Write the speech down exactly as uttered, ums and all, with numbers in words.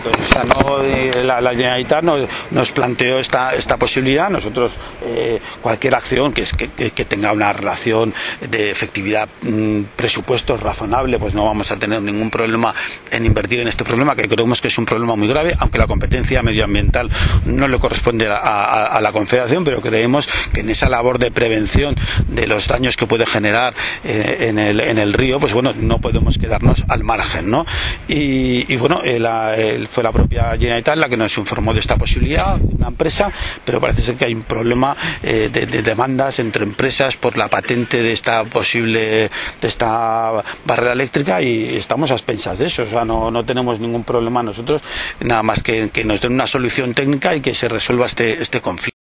Exacto, o sea, no, eh, la, la Generalitat no, nos planteó esta, esta posibilidad. Nosotros, eh, cualquier acción que, es, que, que tenga una relación de efectividad, mmm, presupuestos razonable, pues no vamos a tener ningún problema en invertir en este problema, que creemos que es un problema muy grave, aunque la competencia medioambiental no le corresponde a, a, a la Confederación, pero creemos que en esa labor de prevención de los daños que puede generar eh, en, el, en el río, pues bueno, no podemos quedarnos al margen, ¿no? Y, y bueno, eh, la, eh, fue la propia Generalitat la que nos informó de esta posibilidad, una empresa, pero parece ser que hay un problema eh, de, de demandas entre empresas por la patente de esta posible, de esta barrera eléctrica, y estamos a expensas de eso. O sea, no, no tenemos ningún problema nosotros, nada más que que nos den una solución técnica y que se resuelva este, este conflicto.